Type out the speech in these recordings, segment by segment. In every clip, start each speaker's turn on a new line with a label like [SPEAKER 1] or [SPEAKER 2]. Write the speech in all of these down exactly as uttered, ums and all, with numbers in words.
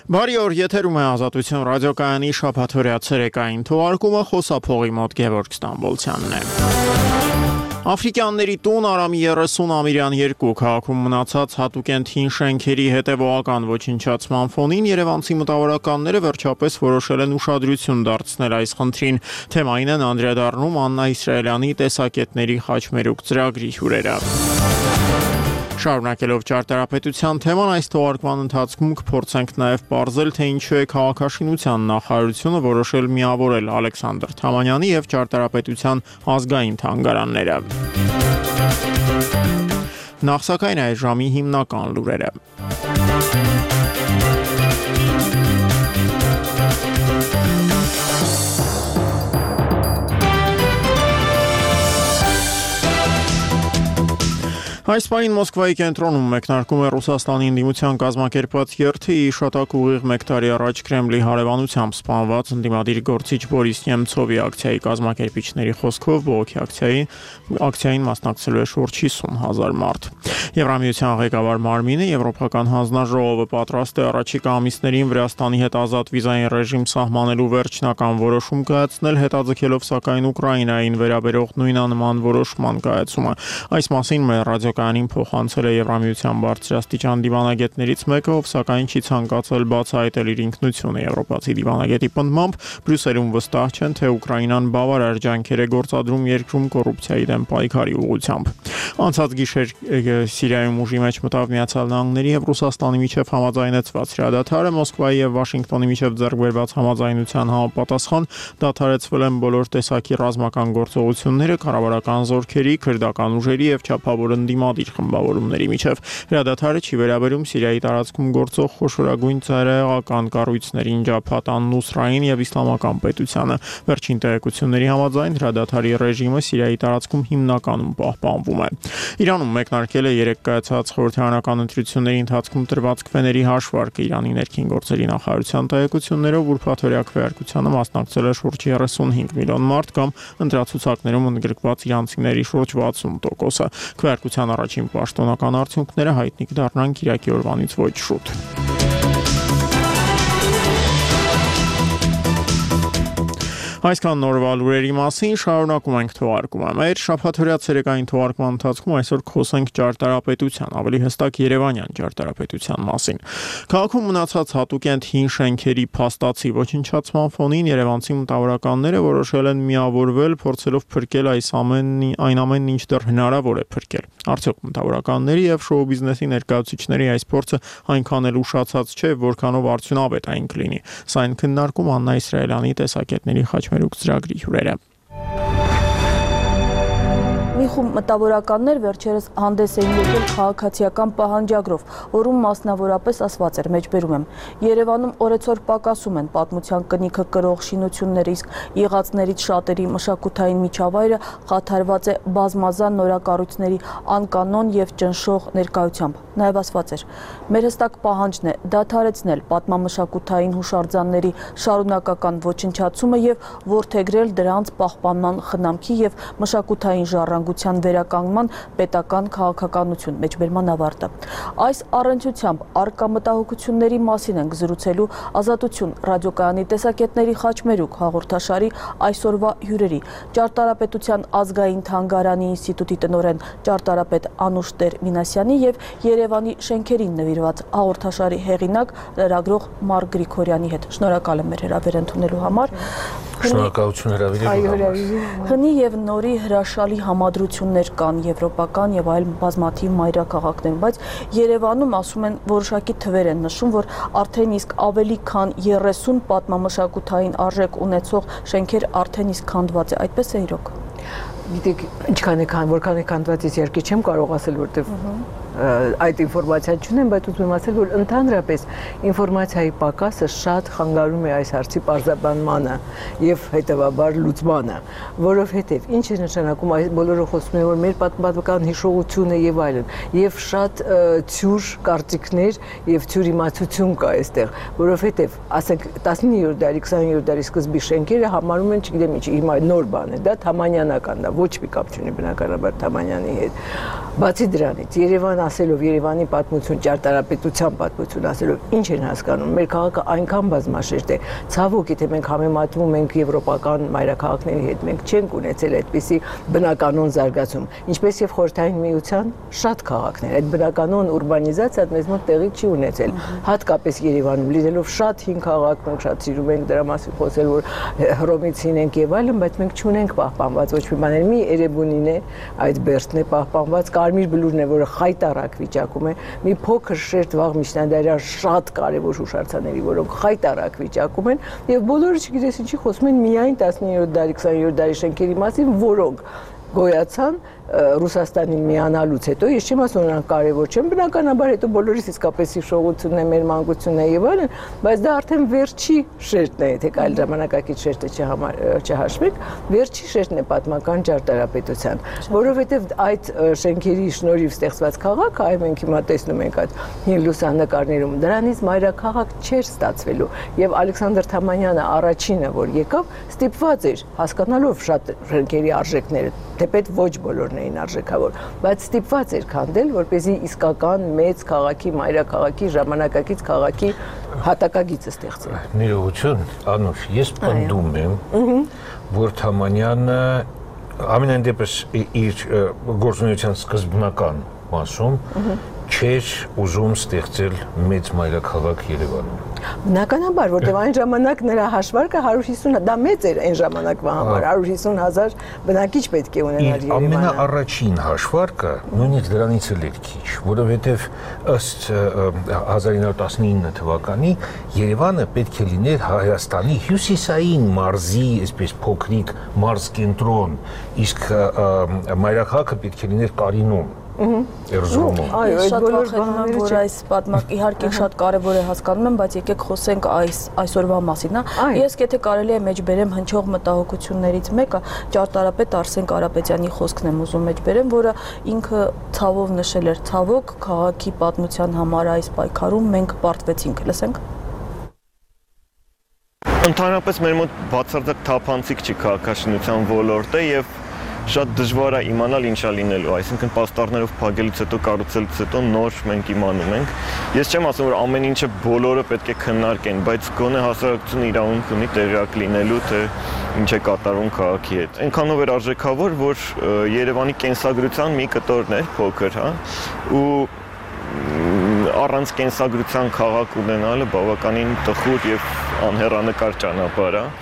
[SPEAKER 1] Բարի օր, եթերում է Ազատություն ռադիոկայանի շաբաթօրյա ցերեկային թողարկումը, խոսափողի մոտ Գևորգ Ստամբոլցյանն է։ Աֆրիկյանների տուն Արամի երեսուն ամիրյան երկու քաղաքում մնացած հատուկենտ հին շենքերի հետևողական ոչնչացման ֆոնին երևանցի մտավորականները վերջապես որոշել են ուշադրություն դարձնել այս խնդրին։ Թեմային են անդրադառնում Աննա Իսրայելյանի տեսակետների խաչմերուկ ծրագրի հյուրերը։ Շարունակելով ճարտարապետության թեման, այս թողարկման ընթացքում կփորձենք նաև պարզել, թե ինչու է քաղաքաշինության նախարարությունը որոշել միավորել Ալեքսանդր Թամանյանի և ճարտարապետության ազգային թանգարանները։ Նախ սակայն այս ժամի հիմնական լուրերը։ Այս պահին Մոսկվայի կենտրոնում մեկնարկում է Ռուսաստանի ընդդիմության կազմակերպած երթի շատակ ուղիղ մեկ տարի առաջ Կրեմլի հարևանությամբ սպանված ընդդիմադիր գործիչ Բորիս Նեմցովի ակցիայի կազմակերպիչների խոսքով բողոքի ակցիայի ակցիային մասնակցելու է շուրջ հիսուն հազար մարդ։ Եվրամիության ղեկավար Մարմինը Եվրոպական հանձնաժողովը պատրաստ է առաջիկա ամիսներին Վրաստանի հետ ազատ վիզային ռեժիմ սահմանելու վերջնական որոշում կայացնել, հետաձգելով սակայն Ուկրաինային վերաբերող նույնանման որոշման կայացումը։ Այս մասին մեր ռադիոկայանին փոխանցել է Եվրամիության բարձրաստիճան դիվանագետներից մեկը, ով սակայն չի ցանկացել բացահայտել իր ինքնությունը։ Եվրոպացի դիվանագետի պնդմամբ Բրյուսելում վստահ չեն, թե Ուկրաինան բավարար ջանքեր է գործադրում երկրում կոռուպցիայի դեմ պայքարի ուղղությամբ։ Անցած գիշեր Սիրիայում ուժի մեջ մտավ Միացյալ Նահանգների և Ռուսաստանի միջև համաձայնեցված հրադադարը, Մոսկվայի և Վաշինգտոնի միջև ձեռք բերված համաձայնության համապատասխան դադարեցվել են բոլոր տեսակի ռազմական գործողությունները կառավարական զորքերի, քրդական ուժերի և չափավոր ընդդիմադիր խմբավորումների միջև։ Հրադադարը չի վերաբերում Սիրիայի տարածքում գործող խոշորագույն ծայրահեղական կառույցներին Ջաբհաթ ան-Նուսրային և Իսլամական պետությանը։ Վերջին տեղեկությունների համաձայն հրադադարի ռեժիմը Սիրիայի տարածքում հիմնականում պահպանվում է։ Իրանում մեկնարկել է երեկ կայացած խորհրդարանական ընտրությունների ընթացքում տրված քվեների հաշվարկը։ Իրանի ներքին գործերի նախարարության տեղեկություններով ուրբաթօրյա քվեարկությանը մասնակցել է շուրջ երեսունհինգ միլիոն մարդ կամ ընտրացուցակներում ընդգրկված իրանցիների շուրջ վաթսուն տոկոսը։ Քվեարկության առաջին պաշտոնական արդյունքները հայտնի կդառնան կիրակի օրվանից ոչ շուտ։ Այսքան նորվա լուրերի մասին, շարունակում ենք թողարկումը։ Մեր շաբաթօրյա ցերեկային թողարկման ընթացքում այսօր կխոսենք ճարտարապետության, ավելի հստակ երևանյան ճարտարապետության մասին։ Քաղաքում մնացած հատուկենտ հին շենքերի փաստացի ոչնչացման ֆոնին երևանցի մտավորականները որոշել են միավորվել, փորձելով փրկել այս ամենի այն ամենն, ինչ դեռ հնարավոր է փրկել։ Արդյոք մտավորականների և շոու բիզնեսի ներկայացուցիչների այս փորձը այնքան էլ ուշացած չէ, որքանով արդյունավետ այն կլինի։ Սա այն քննարկում Աննա Իսրայելյանի տեսակետների խաչմերուկ ծրագրի հյուրերը։
[SPEAKER 2] Մի խումբ մտավորականներ վերջերս հանդես էին եկել քաղաքացիական պահանջագրով, որում մասնավորապես ասված էր, մեջբերում եմ. Երևանում օրեցօր պակասում են պատմության կնիքը կրող շինությունները, իսկ եղածներից շատերի մշակութային միջավայրը խաթարված է բազմազան նորակառույցների անկանոն և ճնշող ներկայությամբ։ Նաև ասված էր. մեր հստակ պահանջն է դադարեցնել պատմամշակութային հուշարձանների շարունակական ոչնչացումը և որդեգրել դրանց պահպանման խնամքի և մշակութային ժառանգության վերականգնման պետական քաղաքականություն, մեջբերման ավարտը։ Այս առընթությամբ առկա մտահոգությունների մասին ենք զրուցելու Ազատություն ռադիոկայանի տեսակետների խաչմերուկ հաղորդաշարի այսօրվա հյուրերի՝ Ճարտարապետության ազգային թանգարանի ինստիտուտի տնօրեն ճարտարապետ Անուշ Տեր-Մինասյանի և Երևանի շենքերին նվիրված հաղորդաշարի հեղինակ լրագրող Մարկ Գրիգորյանի հետ։ Շնորհակալ եմ մեր հրավեր ընդունելու համար։
[SPEAKER 3] Շնորհակալություն հրավիրելու համար։
[SPEAKER 2] Հնի և նորի հրաշալի համադրություններ կան եվրոպական և այլ բազմաթիվ մայրաքաղաքներում, բայց Երևանում ասում են որոշակի թվեր են նշում, որ արդեն իսկ ավելի քան երեսուն պատմամշակութային արժեք ունեցող շենքեր արդեն իսկ քանդված է, այդպես է իրոք։
[SPEAKER 4] Գիտեք, ինչքան է քան, որքան է քանդված, ես իհարկե չեմ կարող ասել, որտեղ այդ ինֆորմացիան չունեմ, բայց ուզում եմ ասել, որ ընդհանրապես ինֆորմացիայի պակասը շատ խանգարում է այս հարցի պարզաբանմանը և հետևաբար լուծմանը, որովհետև ինչ է նշանակում, այս բոլորը խոսում են, որ մեր պատմական հիշողությունը եւ այլն, եւ շատ ցյուր կարծիքներ եւ ցյուր իմացություն կա այստեղ, որովհետև ասենք տասնիններորդ դարի, քսաներորդ դարի սկզբի շենքերը համարում են, չգիտեմ ինչ, հիմա նոր բան է, դա թամանյանական, դա ոչ մի կապ չունի բնականաբար Թամանյանի հետ։ Բացի դրանից, Երևան ասելով Երևանի պատմություն, ճարտարապետության պատմություն ասելով, ինչ են հասկանում։ Մեր քաղաքը այնքան բազմաշերտ է։ Ցավոք, եթե մենք համեմատվում ենք եվրոպական մայրաքաղաքների հետ, մենք չենք ունեցել այդպիսի բնականոն զարգացում, ինչպես եւ Խորհրդային Միության շատ քաղաքներ։ Այդ բնականոն ուրբանիզացիան մեզ մոտ տեղի չի ունեցել։ Հատկապես Երևանում լինելով շատ հին քաղաք, մենք շատ սիրում ենք դրա մասին խոսել, որ Հռոմից հին ենք եւ այլն, բայց մենք չունենք պահպանված ոչ մի բաներ։ Մի Էրեբունին է, այդ Բերդն է պահպանված, Կարմիր բլուրն է, որը խայտառակ վիճակում է, մի փոքր շերտ վաղ միջնադարյան շատ կարևոր հուշարձանների, որոնք խայտառակ վիճակում են, եւ բոլորը չգիտես ինչի խոսում են միայն տասնիններորդ դարի, քսաներորդ դարի շենքերի մասին, որոնք գոյացան Ռուսաստանին միանալուց հետո, ես չեմ ասում նրանք կարևոր չեն, բնականաբար հետո բոլորիս իսկապես հիշողությունն է, մեր մանկությունն է եւ այլն, բայց դա արդեն վերջի շերտն է, եթե այլ ժամանակակից շերտը չհաշվենք, վերջի շերտն է պատմական ճարտարապետության, որովհետեւ այդ շենքերի շնորհիվ ստեղծված քաղաքը, այ մենք հիմա տեսնում ենք այդ հին լուսանկարներում, դրանից մայրաքաղաք չէր ստացվելու եւ Ալեքսանդր Թամանյանը առաջինը, որ եկավ, ստիպված էր հասկանալով շատ շենքերի արժեքները, թեպետ ոչ բոլորն էին արժեքավոր, բայց ստիպված էր քանդել, որպեսզի իսկական մեծ քաղաքի, մայրաքաղաքի, ժամանակակից քաղաքի հատակագիծը ստեղծել։
[SPEAKER 3] Ներողություն, Անուշ, ես պնդում եմ, որ Թամանյանը ամենայն դեպս իր գործունեության սկզբնական մասում չէր ուզում ստեղծել մեծ մայրաքաղաք Երևանում։
[SPEAKER 4] Բնականաբար, որտեղ այն ժամանակ նրա հաշվարկը հարյուր հիսուն, դա մեծ էր այն ժամանակվա համար, հարյուր հիսուն հազար բնակիչ պետք է ունենար Երևանը։
[SPEAKER 3] Ամենաառաջին հաշվարկը նույնիսկ դրանից էլ էր քիչ, որովհետև ըստ հազար ինը հարյուր տասնինը թվականի Երևանը պետք է լիներ Հայաստանի հյուսիսային մարզի, այսպես փոքրիկ մարզ կենտրոն, իսկ մայրաքաղաքը պետք է լիներ Կարինում։ Երզրումում։
[SPEAKER 2] Այո, այդ բոլոր բաները, որ այս պատմակ իհարկե շատ կարևոր է հասկանում եմ, բայց եկեք խոսենք այս այսօրվա մասին, հա։ Ես եթե կարելի է մեջբերեմ հնչող մտահոգություններից մեկը ճարտարապետ Արսեն Կարապետյանի խոսքն եմ ուզում մեջբերեմ, որը ինքը ցավով նշել էր, ցավոք քաղաքի պատմության համար այս պայքարում մենք պարտվեցինք, լսենք։
[SPEAKER 5] Ընդհանրապես մեր մոտ բացարձակ թափանցիկ չի քաղաքաշինության ոլորտը եւ շատ դժվար է իմանալ ինչ է լինելու, այսինքն պաստառներով փակելուց հետո, կառուցելուց հետո նոր մենք իմանում ենք։ Ես չեմ ասում, որ ամեն ինչը բոլորը պետք է քննարկեն, բայց գոնե հասարակությունը իրավունք ունի տեղյակ լինելու, թե ինչ է կատարվում քաղաքի հետ։ Այնքանով էր արժեքավոր, որ Երևանի կենսագրության մի կտորն էր, փոքր, հա, ու առանց կենսագրության քաղաք ունենալը բավականին տխուր եւ անհեռանկար ճանապարհ է։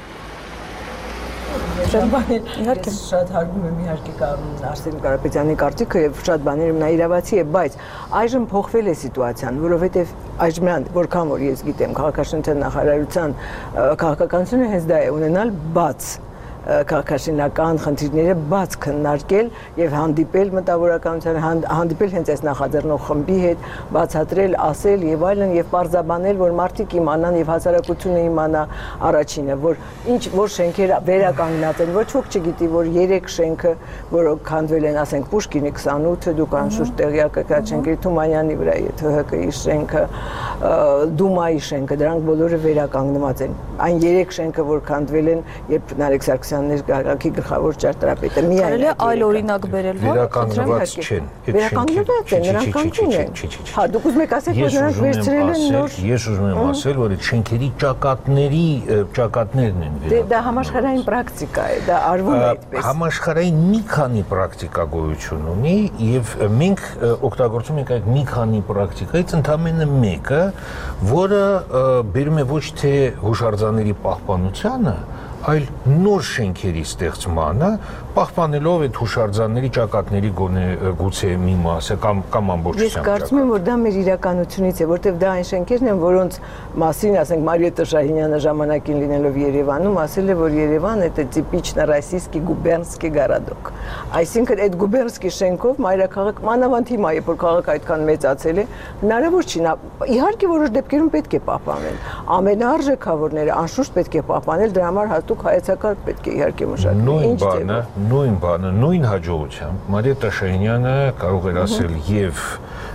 [SPEAKER 4] Շատ բաներ, իհարկե շատ հարգում եմ իհարկե Արսեն Կարապետյանի կարծիքը եւ շատ բաներում նա իրավացի է, բայց այժմ փոխվել է սիտուացիան, որովհետեւ այժմ որքան որ ես գիտեմ, քաղաքաշինության նախարարության քաղաքականությունը հենց դա է ունենալ բաց քաղաքաշինական խնդիրները բաց քննարկել եւ հանդիպել մտավորականության, հանդիպել հենց այս նախաձեռնող խմբի հետ, բացատրել, ասել եւ այլն եւ պարզաբանել, որ մարդիկ իմանան եւ հասարակությունը իմանա առաջինը, որ ինչ որ շենքերը վերականգնած են, ոչ ոք չգիտի, որ երեք շենքը, որոնք քանդվել են, ասենք Պուշկինի քսանութը, դուք անշուշտ տեղյակ եք այդ շենքերի, Թումանյանի վրա է Թ Հ Կ-ի շենքը, Դումայի շենքը, դրանք բոլորը վերականգնված են։ Այն երեք շենքը, որ քանդվել են, երբ Նարեկ Սարգսյանն քաղաքի գլխավոր ճարտարապետը միայն
[SPEAKER 2] Կարելի է այլ օրինակ բերել,
[SPEAKER 3] վերականգնված չեն։
[SPEAKER 4] Վերականգնված են, նրանք կանգուն են։ Հա, դուք ուզում եք ասել, որ նրանք վերցրել են նոր։
[SPEAKER 3] Ես ուզում եմ ասել, որ այդ շենքերի ճակատների ճակատներն են վերականգնված։
[SPEAKER 4] Դա համաշխարհային պրակտիկա է, դա արվում է այդպես։
[SPEAKER 3] Համաշխարհային մի քանի պրակտիկա գոյություն ունի եւ մենք օգտագործում ենք այդ մի քանի պրակտիկայից ընդամենը մեկը, որը բերում է ոչ թե հուշարձանների պահպանությանը, այլ նոր շենքերի ստեղծմանը, պահպանելով այդ հուշարձանների ճակատների գոնե գուցե մի մասը կամ կամ ամբողջությամբ։
[SPEAKER 4] Ես կարծում եմ, որ դա մեր իրականությունից է, որտեղ դա այն շենքերն են, որոնց մասին, ասենք Մարիետտա Շահինյանը ժամանակին լինելով Երևանում, ասել է, որ Երևան это типично российский губернский городок։ Այսինքն այդ գուբերնսկի շենքով մայրաքաղաք մանավանդ հիմա, երբ որ քաղաքը այդքան մեծացել է, հնարավոր չի։ Իհարկե որոշ դեպքերում պետք է պահպանվել։ Ամենաարժեքավորները անշուշտ պետք է պահպանել, դրա համար հատուկ հայեցակարգ պետք է իհարկե մշակել։
[SPEAKER 3] Նույն բանը, նույն բանը, նույն հաջողությամբ Մարիետտա Շահինյանը կարող էր ասել եւ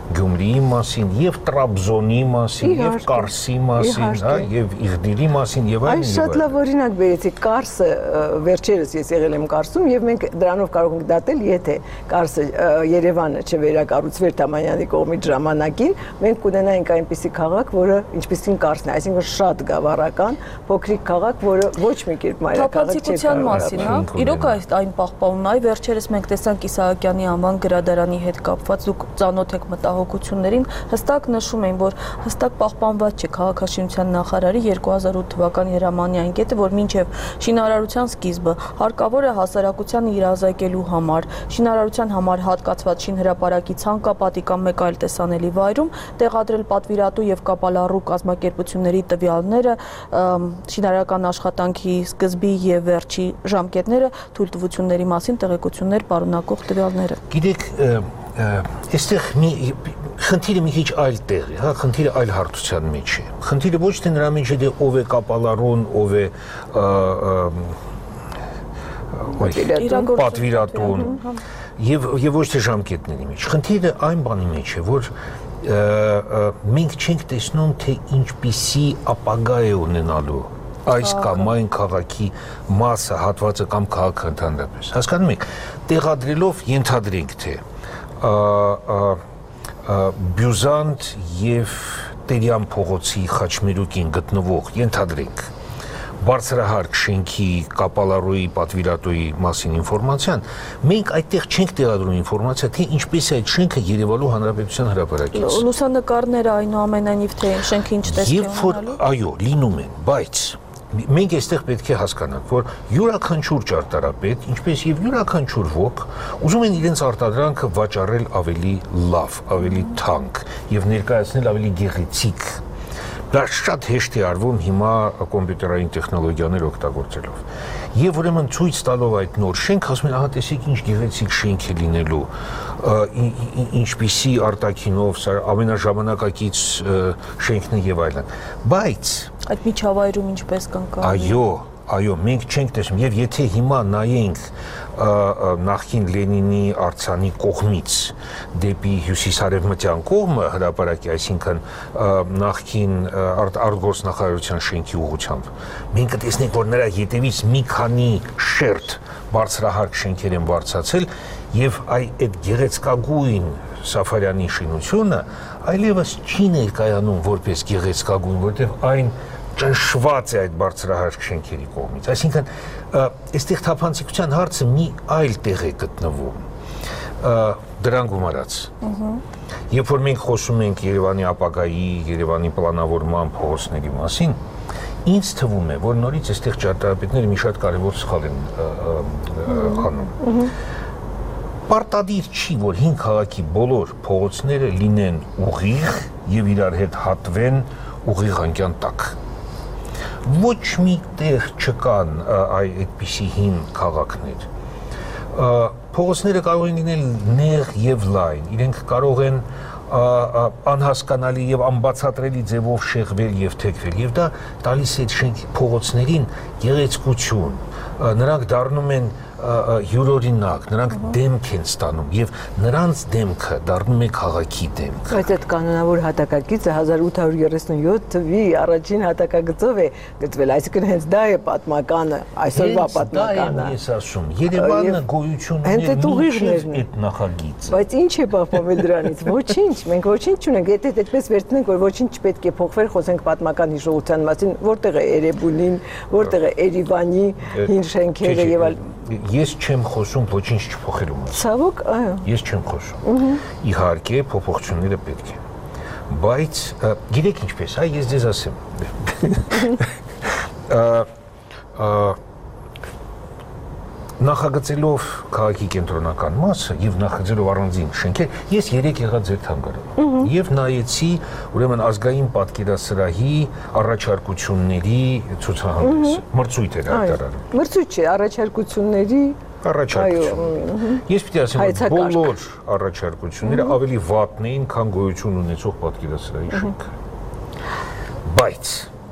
[SPEAKER 3] Գյումրիի մասին, եւ Տրաբզոնի մասին, եւ Կարսի մասին, հա, եւ Իղդիրի մասին եւ այլն։
[SPEAKER 4] Այս շատ լավ օրինակ բերեցի Կարսը, վերջերս ես եղել եմ Կարսում եւ մենք դրանով կարող ենք դատել, եթե Կարսը Երևանը չվերակառուցվեր Թամանյանի կողմից ժամանակին, մենք կունենայինք այնպիսի քաղաք, որը ինչպիսին Կարսն է, այսինքն շատ գավառական, փոքրիկ քաղաք, որը ոչ մի կերպ մայրաքաղաք չէ։
[SPEAKER 2] Թափանցիկության մասին, հա, իրոք այս այն պահպանվում է, վերջերս մենք տեսանք Իսահակյանի անվան գրադարանի հետ կապված, դուք ծանոթ եք մտահոգություններին, հստակ նշում էին, որ հստակ պահպանված չէ քաղաքաշինության նախարարի երկու հազար ութ թվականի հրամանային կետը, որ մինչև շինարարության սկիզբը հարկավոր է հասարակությանը իրազեկելու համար, շինարարության համար հատկացված շինհրապարակի ցանկապատի կամ մեկ այլ տեսանելի վայրում տեղադրել պատվիրատու եւ կապալառու կազմակերպությունների տվյալները, շինարարական աշխատանքի սկզբի եւ վերջի ժամկետները, թույլտվությունների մասին տեղեկություններ պարունակող տվյալները։
[SPEAKER 3] Գիտեք, այստեղ մի խնդիրը մի քիչ այլ տեղ է, հա, խնդիրը այլ հարթության մեջ է։ Խնդիրը ոչ թե նրա մեջ է, թե ով է կապալառուն, ով է պատվիրատուն եւ եւ ոչ թե ժամկետների մեջ։ Խնդիրը այն բանի մեջ է, որ մենք չենք տեսնում, թե ինչպիսի ապագա է ունենալու այս կամ այն քաղաքի մասը, հատվածը կամ քաղաքը ընդհանրապես։ Հասկանում եք, տեղադրելով ենթադրենք, թե Բյուզանդ եւ Տերյան փողոցի Խաչմերուկին գտնվող ենթադրենք բարձրահարկ շենքի կապալառուի պատվիրատուի մասին ինֆորմացիան, մենք այդտեղ չենք տեղադրում ինֆորմացիա, թե ինչպես է այդ շենքը Երևանու Հանրապետության հրապարակից։
[SPEAKER 2] Լուսանկարները այնուամենայնիվ թե շենքը ինչ տեսք է ունենալու։
[SPEAKER 3] Այո, լինում են, բայց մենք այստեղ պետք է հասկանանք, որ յուրաքանչյուր ճարտարապետ, ինչպես եւ յուրաքանչյուր ոք, ուզում են իրենց արտադրանքը վաճառել ավելի լավ, ավելի թանկ եւ ներկայացնել ավելի գեղեցիկ։ Դա շատ հեշտ է արվում հիմա կոմպյուտերային տեխնոլոգիաներ օգտագործելով։ Եվ ուրեմն ցույց տալով այդ նոր շենք, ասում են, ահա տեսեք ինչ գեղեցիկ շենք է լինելու, ինչպիսի արտաքինով, սա ամենաժամանակակից շենքն է եւ այլն։ Բայց
[SPEAKER 2] այդ միջավայրում ինչպես կընկալի։
[SPEAKER 3] Այո, այո, մենք չենք տեսնում եւ եթե հիմա նայենք նախկին Լենինի արձանի կողմից դեպի հյուսիսարևմտյան կողմը հրապարակի, այսինքն նախկին արտգործնախարարության շենքի ուղղությամբ, մենք կտեսնենք, որ նրա ետևից մի քանի շերտ բարձրահարկ շենքեր են բարձրացել եւ այդ գեղեցկագույն Սաֆարյանի շինությունը այլևս չի ներկայանում որպես գեղեցկագույն, որտեղ այն ճնշված է այդ բարձրահարկ շենքերի կողմից։ Այսինքն, այստեղ թափանցիկության հարցը մի այլ տեղ է գտնվում, դրան գումարած։ Երբ որ մենք խոսում ենք Երևանի ապագայի, Երևանի պլանավորման փողոցների մասին, ինձ թվում է, որ նորից այստեղ ճարտարապետները մի շատ կարևոր սխալ են անում։ Պարտադիր չի, որ հին քաղաքի բոլոր փողոցները լինեն ուղիղ եւ իրար հետ հատվեն ուղիղ անկյան տակ։ Ոչ մի տեղ չկան այդպիսի հին քաղաքներ։ Փողոցները կարող են լինել նեղ եւ լայն, իրենք կարող են անհասկանալի եւ անբացատրելի ձևով շեղվել եւ թեքվել, եւ դա տալիս է շենք փողոցներին գեղեցկություն, նրանք դառնում են յուրօրինակ, նրանք դեմք են ստանում եւ նրանց դեմքը դառնում է քաղաքի դեմք։
[SPEAKER 4] Բայց այդ կանոնավոր հատակագիծը հազար ութ հարյուր երեսունյոթ թվականի առաջին հատակագծով է գծվել, այսինքն հենց դա է պատմականը, այսօրվա պատմականը։
[SPEAKER 3] Ես ասում, Երևանը գոյություն ունի մինչև այդ նախագիծը։
[SPEAKER 4] Բայց ինչ է պահպանվել դրանից։ Ոչինչ, մենք ոչինչ չունենք, եթե այդպես վերցնենք, որ ոչինչ չպետք է փոխվեր, խոսենք պատմական հիշողության մասին, որտեղ է Էրեբունին, որտեղ է Էրիվանի հին շենքերը եւ այլ։
[SPEAKER 3] Ես չեմ խոսում ոչինչ չփոխելու մասին։
[SPEAKER 4] Ցավոք, այո։ Ես
[SPEAKER 3] չեմ խոսում։ Իհարկե, փոփոխությունները պետք են։ Բայց գիտեք ինչպես, այ ես ձեզ ասեմ։ Նախագծելով քաղաքի կենտրոնական մասը եւ նախագծելով առանձին շենքեր, ես երեք եղա ձեր թանգարանում եւ նայեցի ուրեմն ազգային պատկերասրահի առաջարկությունների ցուցահանդեսը։ Մրցույթ էր հայտարարում։
[SPEAKER 4] Մրցույթ չէ, առաջարկությունների
[SPEAKER 3] առաջարկություն։ Ես պիտի ասեմ, որ բոլոր առաջարկությունները ավելի վատն էին, քան գոյություն ունեցող պատկերասրահի շենքը։ Բայց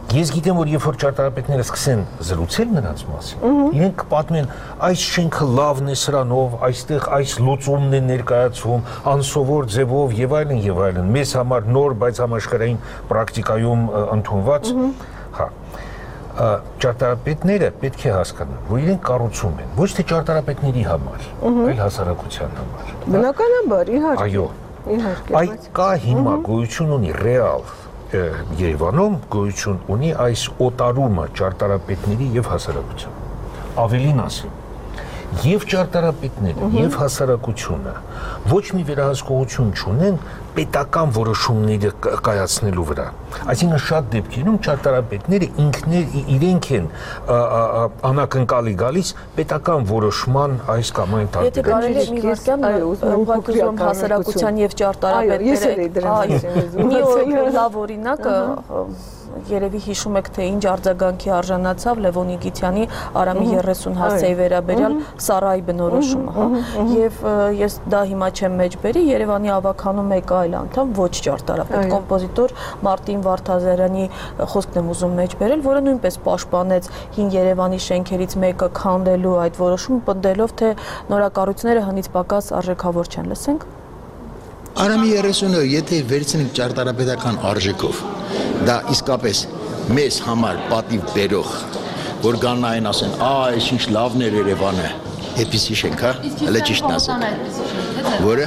[SPEAKER 3] Ես գիտեմ, որ երբ որ ճարտարապետները սկսեն զրուցել նրանց մասին, իրենք կպատմեն, այս շենքը լավն է սրանով, այստեղ այս լուծումն է ներկայացվում, անսովոր ձևով եւ այլն եւ այլն։ Մեզ համար նոր, բայց համաշխարհային պրակտիկայում ընդունված, հա։ Ճարտարապետները պետք է հասկանան, որ իրենք կառուցում են ոչ թե ճարտարապետների համար, այլ հասարակության համար։
[SPEAKER 4] Բնականաբար, իհարկե։
[SPEAKER 3] Այո։
[SPEAKER 4] Իհարկե։
[SPEAKER 3] Այդ կա հիմա գոյություն ունի ռեալ Երևանում գոյություն ունի այս օտարումը ճարտարապետների եւ հասարակության։ Ավելին ասեմ, եւ ճարտարապետները, եւ հասարակությունը ոչ մի վերահսկողություն չունեն պետական որոշումները կայացնելու վրա։ Այսինքն շատ դեպքերում ճարտարապետները ինքներ իրենք են անակնկալի գալիս պետական որոշման այս կամ այն
[SPEAKER 2] տարբերակի։ Եթե կարելի է մի վարքյան ուղղակիորեն հասարակության եւ ճարտարապետները մի լավ օրինակը երևի հիշում եք, թե ինչ արձագանքի արժանացավ Լևոն Նիկիտյանի Արամի երեսուն հասցեի վերաբերյալ Սարայի բնորոշումը։ Եվ ես դա հիմա չեմ մեջբերի, Երևանի ավագանու մեկ այլ անդամ, ոչ ճարտարապետ, կոմպոզիտոր Մարտին Վարդազարյանի խոսքն եմ ուզում մեջբերել, որը նույնպես պաշտպանեց հին Երևանի շենքերից մեկը քանդելու այդ որոշումը, պնդելով, թե նորակառույցները հնից պակաս արժեքավոր չեն։ Լսենք։
[SPEAKER 6] Արամի երեսունը, եթե վերցնենք ճարտարապետական արժեքով, դա իսկապես մեզ համար պատիվ բերող, որ գան այն ասեն, «Ա, այս ինչ լավն էր Երևանը», այդպիսի շենք, հա, հələ ճիշտն ասեք։ Որը?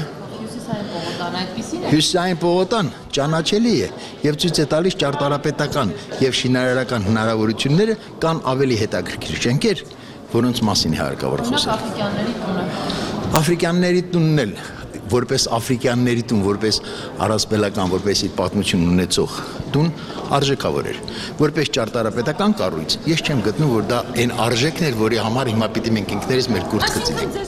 [SPEAKER 6] Հյուսիսային պողոտան ճանաչելի է եւ ցույց է տալիս ճարտարապետական եւ շինարարական հնարավորությունները կան ավելի հետաքրքիր շենքեր, որոնց մասին է հարկավոր խոսել։ Աֆրիկյանների տունն էլ որպես աֆրիկյանների տուն, որպես առասպելական, որպես իր պատմություն ունեցող տուն արժեքավոր էր։ Որպես ճարտարապետական կառույց, ես չեմ գտնում, որ դա այն արժեքն էր, որի համար հիմա պիտի մենք ինքներս մեր կուրտ խցինենք։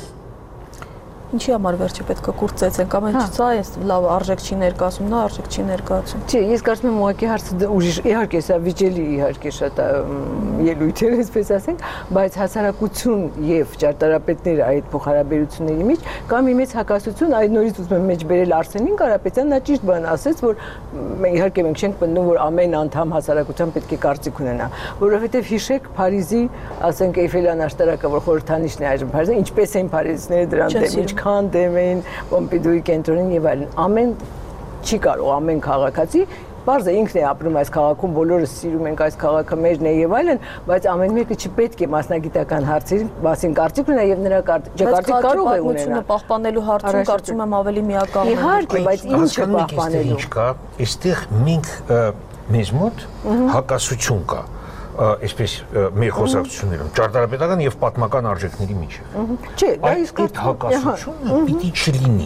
[SPEAKER 2] Ինչի համար վերջը պետք է կուրտ ծեծենք, ամեն ինչ սա է լավ արժեք չի ներկայացում, նա արժեք չի ներկայացում։
[SPEAKER 4] Չէ, ես կարծում եմ ուղղակի հարցը ուժ իհարկե սա վիճելի իհարկե շատ ելույթ է, այսպես ասենք, բայց հասարակություն եւ ճարտարապետները այդ փոխհարաբերությունների մեջ կա մի մեծ հակասություն, այդ նորից ուզում եմ մեջբերել Արսենին Կարապետյան, նա ճիշտ բան ասեց, որ իհարկե մենք չենք պնդում, որ ամեն անդամ հասարակության պետք է կարծիք ունենա, որովհետեւ հիշեք Փարիզի, ասենք Էյֆելյան աշտարակը, որ խորհրդանիշն է այժմ Փարիզը, ինչպես են փարիզները դրան դեմ քան դեմ էին Պոմպիդուի կենտրոնին եւ այլն։ Ամեն չի կարող ամեն քաղաքացի, բարձ է ինքն է ապրում այս քաղաքում, բոլորս սիրում ենք այս քաղաքը մերն է եւ այլն, բայց ամեն մեկը չպետք է մասնագիտական հարցերի մասին կարծիք ունենա եւ նրա կարծիք կարող է ունենալ։
[SPEAKER 2] Պահպանելու հարցում կարծում եմ ավելի միակողմ է։
[SPEAKER 4] Իհարկե, բայց ինչը պահպանելու։
[SPEAKER 3] Ինչ կա, այստեղ մենք մեզ մոտ հակասություն կա այսպես մեր խոսակցություններում ճարտարապետական եւ պատմական արժեքների միջեւ։
[SPEAKER 4] Չէ, դա իսկ
[SPEAKER 3] այդ հակասությունը պիտի չլինի։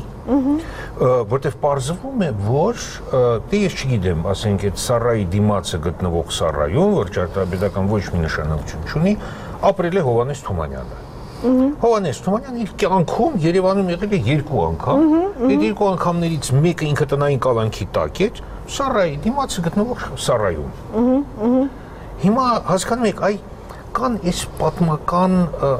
[SPEAKER 3] Որտեվ պարզվում է, որ դե ես չգիտեմ, ասենք այդ Սարայի դիմացը գտնվող Սարայում, որ ճարտարապետական ոչ մի նշանակություն չունի, ապրել է Հովհաննես Թումանյանը։ Հովհաննես Թումանյանը իր կյանքում Երևանում եղել է երկու անգամ։ Այդ երկու անգամներից մեկը ինքը տնային կալանքի տակ էր, Սարայի դիմացը գտնվող Սարայում։ Հիմա հասկանում եք, այ կան այս պատմական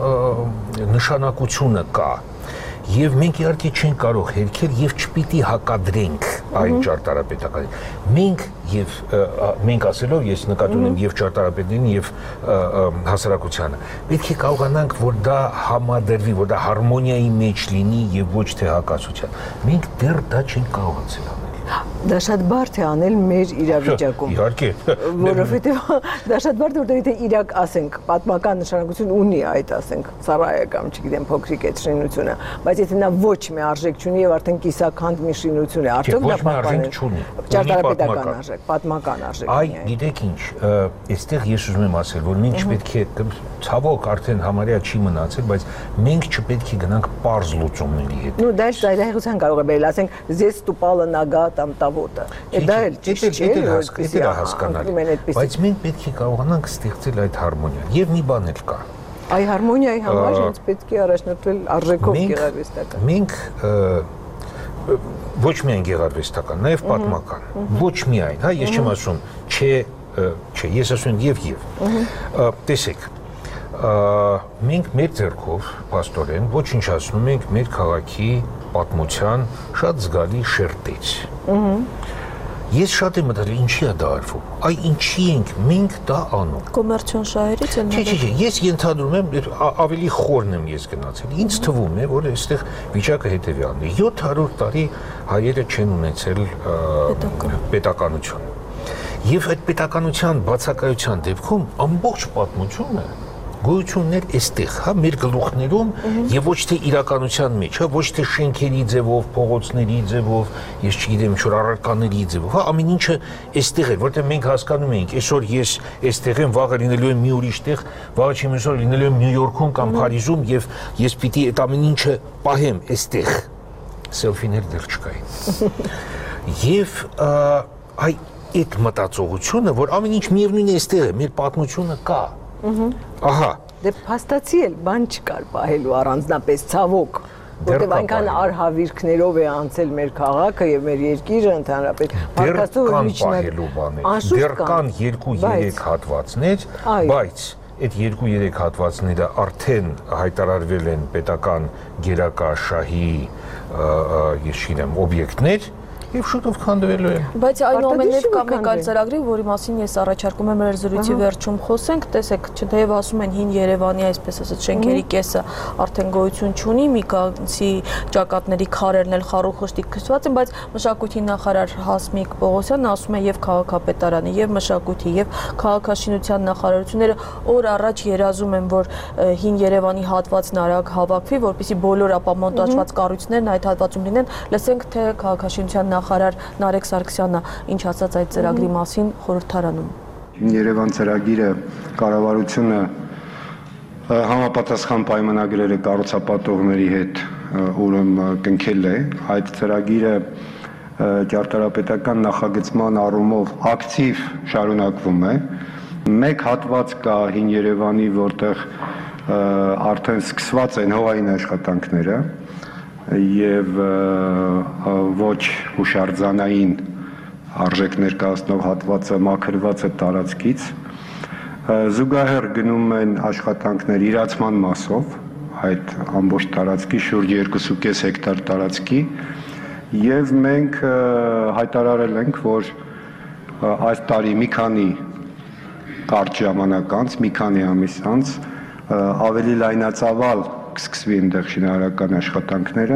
[SPEAKER 3] նշանակությունը կա եւ մենք իհարկե չենք կարող հերքել եւ չպիտի հակադրենք այն ճարտարապետականին։ Մենք եւ մենք ասելով ես նկատի ունեմ եւ ճարտարապետներին եւ հասարակությանը պետք է կարողանանք որ դա համադրվի, որ դա հարմոնիայի մեջ լինի եւ ոչ թե հակասության։ Մենք դեռ դա չենք կարողացել անել։
[SPEAKER 4] Դա շատ բարդ է անել մեր իրավիճակում։
[SPEAKER 3] Իհարկե։
[SPEAKER 4] Որովհետև դա շատ բարդ է, որտեղ եթե իրակ ասենք պատմական նշանակություն ունի այդ ասենք Սարայը կամ չգիտեմ փոքրիկ այդ շինությունը, բայց եթե նա ոչ մի արժեք չունի եւ արդեն կիսաքանդ մի շինություն է, արդյոք դա պատմական չունի։ Ճարտարապետական արժեք, պատմական արժեք։
[SPEAKER 3] Այ գիտեք ինչ, այստեղ ես ուզում եմ ասել, որ մենք չպետք է ցավոք արդեն համարյա չի մնացել, բայց մենք չպետք է գնանք պարզ լուծումների հետ։
[SPEAKER 4] Ну դա ծայրահեղության կարող է բերել, ասենք զես տուպալը նագա там того-то։ Դա էլ ճիշտ չէ,
[SPEAKER 3] որպեսզի հասկանալ։ Բայց մենք պետք է կարողանանք ստեղծել այդ հարմոնիան։ Եվ մի բան էլ կա։
[SPEAKER 4] Այ հարմոնիայի համար ինձ պետք է առաջնորդել արժեքով գեղարվեստական։
[SPEAKER 3] Մենք ոչ միայն գեղարվեստական, նաև պատմական։ Ոչ միայն, հա, ես չեմ ասում, չէ, չէ, ես ասում եմ եւ եւ։ Տեսեք, մենք մեր ձեռքով պաստորեն ոչնչացնում ենք մեր քաղաքի պատմության շատ զգալի շերտից։ Ես շատ եմ մտածել, ինչի է դա արվում։ Այ ինչի ենք մենք դա անում։
[SPEAKER 2] Կոմերցիոն շահերից են։
[SPEAKER 3] Չէ, չէ, չէ, ես ենթադրում եմ ավելի խորն եմ ես գնացել։ Ինձ թվում է, որ այստեղ վիճակը հետևյալն է։ յոթ հարյուր տարի հայերը չեն ունեցել պետականություն։ Եվ այդ պետականության բացակայության դեպքում ամբողջ պատմությունը գոյություններ այստեղ, հա, մեր գլուխներում եւ ոչ թե իրականության մեջ, հա, ոչ թե շենքերի ձևով, փողոցների ձևով, ես չգիտեմ, ինչ-որ առարկաների ձևով, հա, ամեն ինչը այստեղ էր, որտեղ մենք հասկանում ենք, այսօր ես այստեղ եմ, վաղը լինելու եմ մի ուրիշ տեղ, վաղը չեմ այսօր լինելու եմ Նյու Յորքում կամ Փարիզում եւ ես պիտի այդ ամեն ինչը պահեմ այստեղ։ Սելֆիներ դեռ չկային։ Եվ այ այդ մտածողությունը, որ ամեն ինչ միևնույն է այստեղ է, մեր պատմությունը կա։ Ահա։
[SPEAKER 4] Դե փաստացի էլ բան չկար պահելու առանձնապես ցավոք, որտեղ այնքան արհավիրքներով է անցել մեր քաղաքը եւ մեր երկիրը ընդհանրապես։
[SPEAKER 3] Դեռ կան պահելու բաներ։ Դեռ կան երկու-երեք հատվածներ, բայց այդ երկու-երեք հատվածները արդեն հայտարարվել են պետական գերակա շահի, ես չգիտեմ, օբյեկտներ Եվ շուտով քանդվելու է։
[SPEAKER 2] Բայց այնուամենայնիվ կա մեկ այլ ծրագրի, որի մասին ես առաջարկում եմ մեր զրույցի վերջում խոսենք, տեսեք, չթեև ասում են հին Երևանի, այսպես ասած, շենքերի կեսը արդեն գոյություն չունի, մի քանիսի ճակատների քարերն էլ խառուխշտիկ քշված են, բայց մշակույթի նախարար Հասմիկ Պողոսյանն ասում է եւ քաղաքապետարանը, եւ մշակույթի, եւ քաղաքաշինության նախարարությունները օր առաջ երազում են, որ հին Երևանի հատվածն արագ հավաքվի, որպեսզի բոլոր ապամոնտաժված կառույցներն այդ հատվածում լինեն, լսենք թե քաղաքաշինության նախարար Նարեկ Սարգսյանը ինչ ասաց այդ ծրագրի մասին խորհրդարանում։
[SPEAKER 7] Երևան ծրագիրը կառավարությունը համապատասխան պայմանագրերը կառուցապատողների հետ ուրեմն կնքել է, այդ ծրագիրը ճարտարապետական նախագծման առումով ակտիվ շարունակվում է։ Մեկ հատված կա հին Երևանի, որտեղ արդեն սկսված են հողային աշխատանքները եւ ոչ հուշարձանային արժեք ներկայացնող հատվածը մաքրված է տարածքից զուգահեռ գնում են աշխատանքներ իրացման մասով այդ ամբողջ տարածքի շուրջ երկու կoma պինգ հեկտար տարածքի եւ մենք հայտարարել ենք որ այս տարի մի քանի կարճ ժամանակ անց մի քանի ամիս անց ավելի լայնածավալ կսկսվի այնտեղ շինարարական աշխատանքները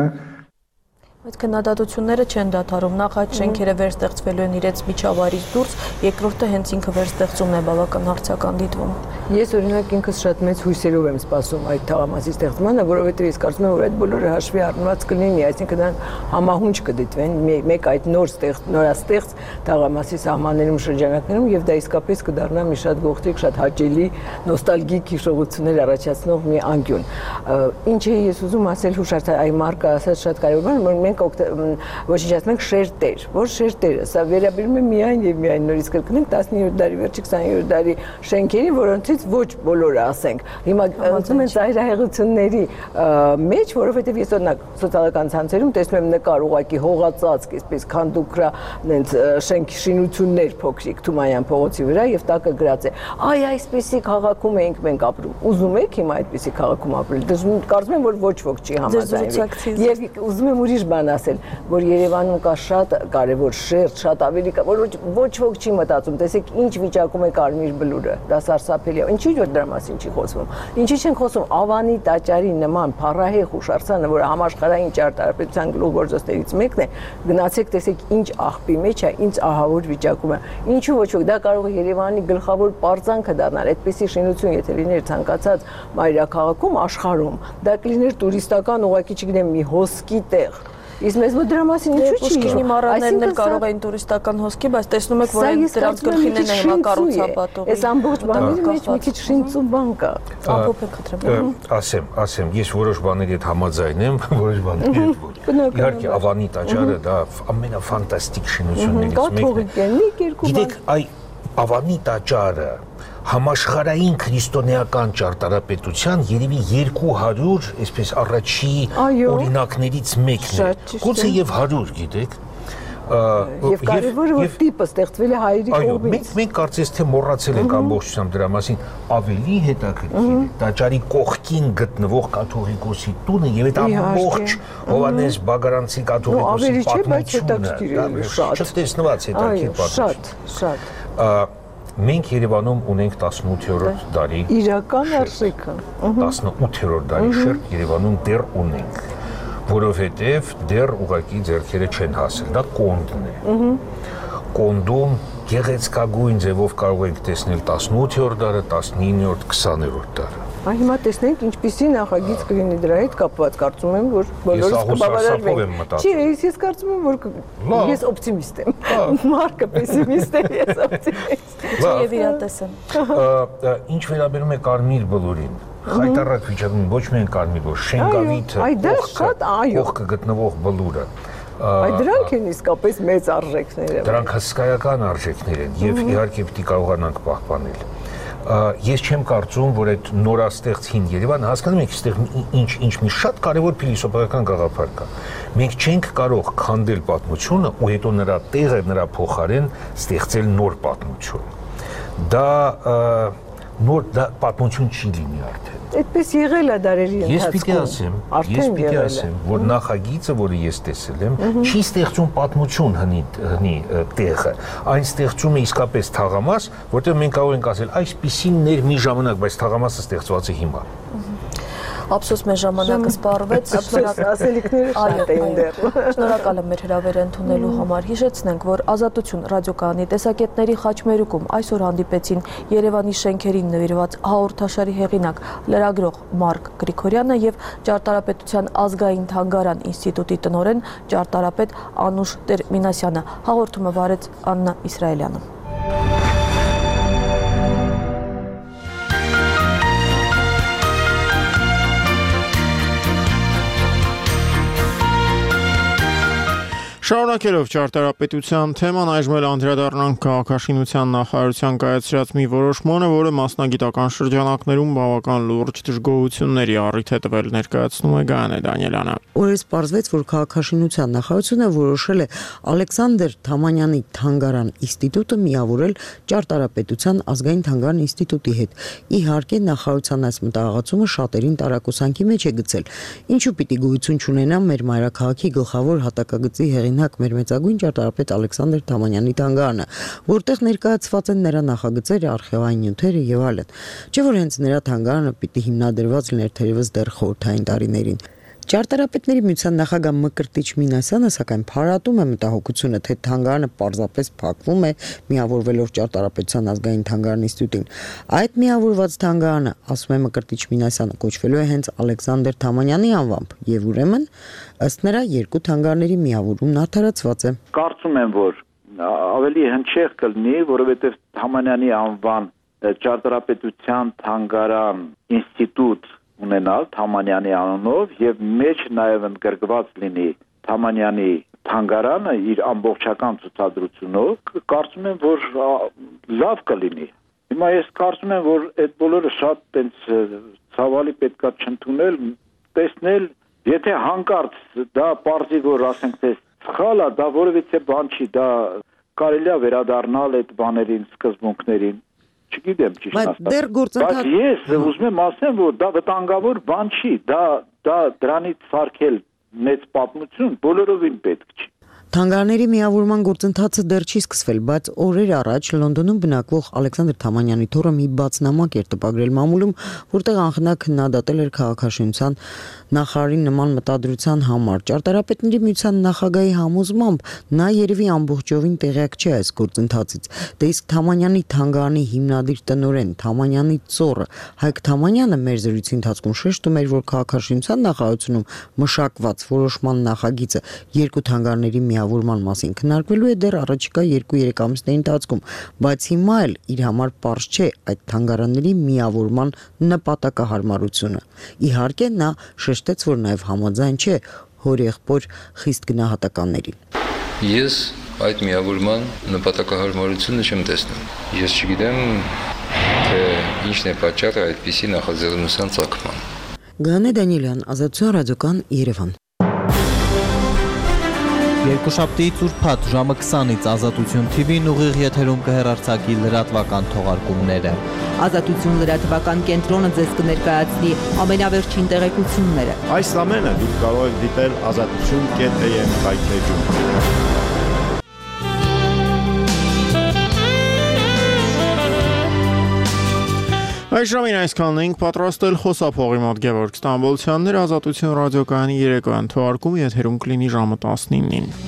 [SPEAKER 2] Այդ քննադատությունները չեն դադարում, նախ այդ շենքերը վերստեղծվելու են իրենց միջավայրից դուրս, երկրորդը հենց ինքը վերստեղծումն է բավական հարցական դիտվում։
[SPEAKER 4] Ես օրինակ ինքս շատ մեծ հույսերով եմ սպասում այդ թաղամասի ստեղծմանը, որովհետև ես կարծում եմ, որ այդ բոլորը հաշվի առնված կլինի, այսինքն դրան համահունչ կդիտվեն մեկ այդ նոր ստեղծ, նորաստեղծ թաղամասի սահմաններում, շրջանակներում եւ դա իսկապես կդառնա մի շատ գողտրիկ, շատ հաճելի, նոստալգիկ հիշողություններ առաջացնող մի անկյուն։ Ինչ է ես ուզում ասել հուշարձան, այ Մարկը ասած շատ կարևոր բան, որ մենք ոչնչացնում ենք շերտեր, որ շերտերը, սա վերաբերում է միայն եւ միայն նորից կրկնենք տասնյոթ դարի վերջի քսաներորդ դարի շենքերի, որոնցից ոչ բոլորը ասենք։ Հիմա ըստ են ծայրահեղությունների մեջ, որովհետեւ ես օրինակ սոցիալական ցանցերում տեսնում եմ նկար ուղակի հողածածկ, այսպես քանդուկրա, այնց շենքի շինություններ փոքրիկ Թումանյան փողոցի վրա եւ տակը գրած է։ Այ այսպեսի քաղաքում ենք մենք ապրում։ Ուզում եք հիմա այդպեսի քաղաքում ապրել։ Կարծում եմ, որ ոչ ոք չի համաձայնվի։ Եվ ուզում եմ ուրիշ բան ասել, որ Երևանում կա շատ կարևոր շերտ, շատ ավելի կա, որ ոչ ոք չի մտածում, տեսեք ինչ վիճակում է Կարմիր բլուրը, դա սարսափելի է, ինչի՞ որ դրա մասին չի խոսվում։ Ինչի՞ չեն խոսում Ավանի տաճարի նման փառահեղ հուշարձանը, որը համաշխարհային ճարտարապետության գլուխգործոցներից մեկն է, գնացեք տեսեք ինչ աղբի մեջ է, ինչ ահավոր վիճակում է։ Ինչու ոչ ոք, դա կարող է Երևանի գլխավոր պարծանքը դառնալ, այդպիսի շինություն, եթե լիներ ցանկացած մայրաքաղաքում, աշխարհում, դա կլիներ տուրիստական ուղղակի չգիտեմ մի հոսքի տեղ։ Իսկ մեզ մոտ դրա մասին ինչու՞ չի
[SPEAKER 2] Պուշկինի մառաններն էլ կարող էին տուրիստական հոսքի, բայց տեսնում եք, որ դրանց գլխին են հիմա կառուցապատողի։
[SPEAKER 4] Այս ամբողջ բաների մեջ մի քիչ շինծու բան կա։
[SPEAKER 2] Ամփոփեք խնդրեմ։
[SPEAKER 3] Ասեմ, ասեմ, ես որոշ բաների հետ համաձայն եմ, որոշ բաների հետ ոչ։ Իհարկե Ավանի տաճարը դա ամենաֆանտաստիկ շինություններից մեկն է։ Գիտեք, այ Ավանի տաճարը համաշխարհային քրիստոնեական ճարտարապետության երևի երկու հարյուր, այսպես առաջի օրինակներից մեկն է։ Գուցե եւ հարյուր, գիտեք,
[SPEAKER 4] Եվ կարևորը որ տիպը ստեղծվել է հայերի կողմից։
[SPEAKER 3] Մենք մենք կարծես թե մոռացել ենք ամբողջությամբ դրա մասին, ավելի հետաքրքիր է տաճարի կողքին գտնվող կաթողիկոսի տունը եւ այդ ամբողջ Հովանես Բագարանցի կաթողիկոսի պատմությունը, շատ տեսնված հետաքրքիր պատմություն։
[SPEAKER 4] Շատ, շատ։
[SPEAKER 3] Մենք Երևանում ունենք տասնութերորդ դարի
[SPEAKER 4] իրական արժեքը։
[SPEAKER 3] տասնութերորդ դարի շերտ Երևանում դեռ ունենք, որովհետև դեռ ուղղակի ձեռքերը չեն հասել, դա կոնդն է։ Կոնդում գեղեցկագույն ձևով կարող ենք տեսնել տասնութերորդ դարը, տասնիններորդ, քսաներորդ դարը։
[SPEAKER 4] Այ հիմա տեսնենք ինչպիսի նախագիծ կլինի դրա հետ կապված, կարծում եմ, որ բոլորս կբավարարվենք։ Չի, ես կարծում եմ, որ ես օպտիմիստ եմ։ Մարկը պեսիմիստ է, ես օպտիմիստ։
[SPEAKER 2] Եվ իրատես եմ։
[SPEAKER 3] Ինչ վերաբերում է Կարմիր Բլուրին, խայտառակ վիճակում ոչ միայն Կարմիր Բլուր, Շենգավիթը, կողքը գտնվող բլուրը։
[SPEAKER 4] Այդ դրանք են իսկապես մեծ արժեքները։
[SPEAKER 3] Դրանք հսկայական արժեքներ են եւ իհարկե պետք է կարողանանք պահպանել։ Ես չեմ կարծում, որ այդ նորաստեղծ հին Երևանը, հասկանում եք, այստեղ ինչ ինչ մի շատ կարևոր փիլիսոփայական գաղափար կա։ Մենք չենք կարող քանդել պատմությունը ու հետո նրա տեղը, նրա փոխարեն ստեղծել նոր պատմություն։ Դա նոր դա պատմություն չի լինի արդեն։
[SPEAKER 4] Այդպես եղել է դարերի ընթացքում։
[SPEAKER 3] Ես պիտի ասեմ, ես պիտի ասեմ, որ նախագիծը, որը ես տեսել եմ, չի ստեղծում պատմություն հնի հնի տեղը, այն ստեղծում է իսկապես թաղամաս, որտեղ մենք կարող ենք ասել, այսպիսին ներ մի ժամանակ, բայց թաղամասը ստեղծված է հիմա։
[SPEAKER 2] Ափսոս մեր ժամանակը սպառվեց,
[SPEAKER 4] ասելիքները շատ էին դեռ։
[SPEAKER 2] Շնորհակալ եմ մեր հրավերը ընդունելու համար։ Հիշեցնենք, որ Ազատություն ռադիոկայանի տեսակետների խաչմերուկում այսօր հանդիպեցին Երևանի շենքերին նվիրված հաղորդաշարի հեղինակ, լրագրող Մարկ Գրիգորյանը եւ Ճարտարապետության ազգային թանգարան ինստիտուտի տնօրեն ճարտարապետ Անուշ Տեր-Մինասյանը։ Հաղորդումը վարեց Աննա Իսրայելյանը։
[SPEAKER 1] Շարունակելով ճարտարապետության թեման, այժմ էլ անդրադառնանք քաղաքաշինության նախարարության կայացրած մի որոշմանը, որը մասնագիտական շրջանակներում բավական լուրջ դժգոհությունների առիթ է տվել, ներկայացնում է Գայանե Դանիելյանը։
[SPEAKER 8] Օրերս պարզվեց, որ քաղաքաշինության նախարարությունը որոշել է Ալեքսանդր Թամանյանի թանգարան ինստիտուտը միավորել ճարտարապետության ազգային թանգարան ինստիտուտի հետ։ Իհարկե, նախարարության այս մտահղացումը շատերին տարակուսանքի մեջ է գցել, ինչու պիտի գոյություն չունենա մեր մայրաքաղաքի գլխավոր հատակագծի հեղինակ մեր մեծագույն ճարտարապետ Ալեքսանդր Թամանյանի թանգարանը, որտեղ ներկայացված են նրա նախագծերը, արխիվային նյութերը եւ այլն։ Չէ՞ որ հենց նրա թանգարանը պիտի հիմնադրված լիներ թերևս դեռ խորհրդային տարիներին։ Ճարտարապետների միության նախագահ Մկրտիչ Մինասյանը սակայն փառատում է մտահոգությունը, թե թանգարանը պարզապես փակվում է, միավորվելով ճարտարապետության ազգային թանգարան ինստիտուտին։ Այդ միավորված թանգարանը, ասում է Մկրտիչ Մինասյանը, կոչվելու է հենց Ալեքսանդր Թամանյանի անվամբ, եւ ուրեմն ըստ նրա երկու թանգարանների միավորումն արդարացված է։
[SPEAKER 9] Կարծում եմ, որ ավելի հնչեղ կլինի, որովհետեւ Թամանյանի անվան ճարտարապետության թանգարան ինստիտուտ ունենալ Թամանյանի անունով եւ մեջ նաեւ ընդգրկված լինի Թամանյանի թանգարանը իր ամբողջական ցուցադրությունով, կարծում եմ, որ լավ կլինի։ Հիմա ես կարծում եմ, որ այդ բոլորը շատ տենց ցավալի պետքա չընդունել, տեսնել, եթե հանկարծ դա պարզի, որ ասենք թե սխալ է, դա որևիցե բան չի, դա կարելի է վերադառնալ այդ բաներին, սկզբունքներին։ Չգիտեմ ճիշտ ասած։
[SPEAKER 8] Բայց դեռ գործընթաց։
[SPEAKER 9] Բայց ես ուզում եմ ասեմ, որ դա վտանգավոր բան չի, դա դա դրանից սարքել մեծ պատմություն բոլորովին պետք չի։
[SPEAKER 8] Թանգարանների միավորման գործընթացը դեռ չի սկսվել, բայց օրեր առաջ Լոնդոնում բնակվող Ալեքսանդր Թամանյանի թոռը մի բաց նամակ էր տպագրել մամուլում, որտեղ անխնա քննադատել էր քաղաքաշինության նախարարի նման մտադրության համար։ Ճարտարապետների միության նախագահի համոզմամբ նա երևի ամբողջովին տեղյակ չէ այս գործընթացից։ Դե իսկ Թամանյանի թանգարանի հիմնադիր տնօրեն Թամանյանի ծոռը Հայկ Թամանյանը մեր զրույցի ընթացքում շեշտում էր, որ քաղաքաշինության նախարարությունում մշակված որոշման նախագիծը երկու թանգարանների միավորման մասին քննարկվելու է դեռ առաջիկա երկու-երեք ամիսների ընթացքում, բայց հիմա էլ իր համար պարզ չէ այդ թանգարանների միավորման նպատակահարմարությունը։ Իհարկե նա շեշտեց, որ նաև համաձայն չէ հորեղբոր խիստ գնահատականներին։
[SPEAKER 10] Ես այդ միավորման նպատակահարմարությունը չեմ տեսնում։ Ես չգիտեմ, թե ինչն է պատճառը այդպիսի նախաձեռնության ծագման։
[SPEAKER 8] Գայանե Դանիելյան, Ազատություն ռադիոկան, Երևան։
[SPEAKER 11] Երկուշաբթիից ուրբաթ ժամը քսանից Ազատություն թի վին ուղիղ եթերում կհեռարձակի լրատվական թողարկումները։
[SPEAKER 12] Ազատություն լրատվական կենտրոնը ձեզ կներկայացնի ամենավերջին տեղեկությունները։
[SPEAKER 13] Այս ամենը դուք կարող եք դիտել ազատություն կետ էյ էմ հայտնեջում։
[SPEAKER 1] Այս ժամին այսքանն ենք պատրաստել խոսափողի մոտ Գևորգ Ստամբոլցյաններ, Ազատություն ռադիոկայանի երեկոյան թողարկումը եթերում կլինի ժամը տասնինին։